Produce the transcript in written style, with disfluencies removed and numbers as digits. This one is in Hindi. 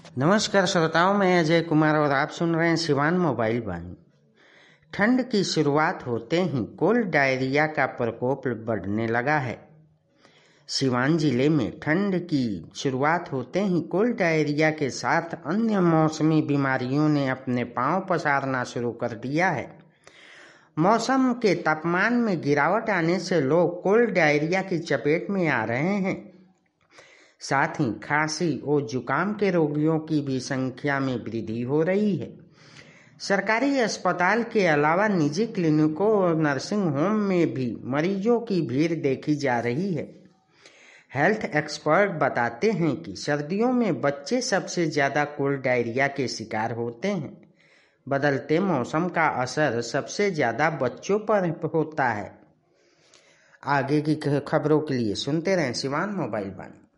नमस्कार श्रोताओं, मैं अजय कुमार और आप सुन रहे हैं सिवान मोबाइल वाणी। ठंड की शुरुआत होते ही कोल्ड डायरिया का प्रकोप बढ़ने लगा है। सिवान जिले में ठंड की शुरुआत होते ही कोल्ड डायरिया के साथ अन्य मौसमी बीमारियों ने अपने पांव पसारना शुरू कर दिया है। मौसम के तापमान में गिरावट आने से लोग कोल्ड डायरिया की चपेट में आ रहे हैं। साथ ही खांसी और जुकाम के रोगियों की भी संख्या में वृद्धि हो रही है। सरकारी अस्पताल के अलावा निजी क्लिनिकों और नर्सिंग होम में भी मरीजों की भीड़ देखी जा रही है। हेल्थ एक्सपर्ट बताते हैं कि सर्दियों में बच्चे सबसे ज़्यादा कोल्ड डायरिया के शिकार होते हैं। बदलते मौसम का असर सबसे ज़्यादा बच्चों पर होता है। आगे की खबरों के लिए सुनते रहें सिवान मोबाइल वाणी।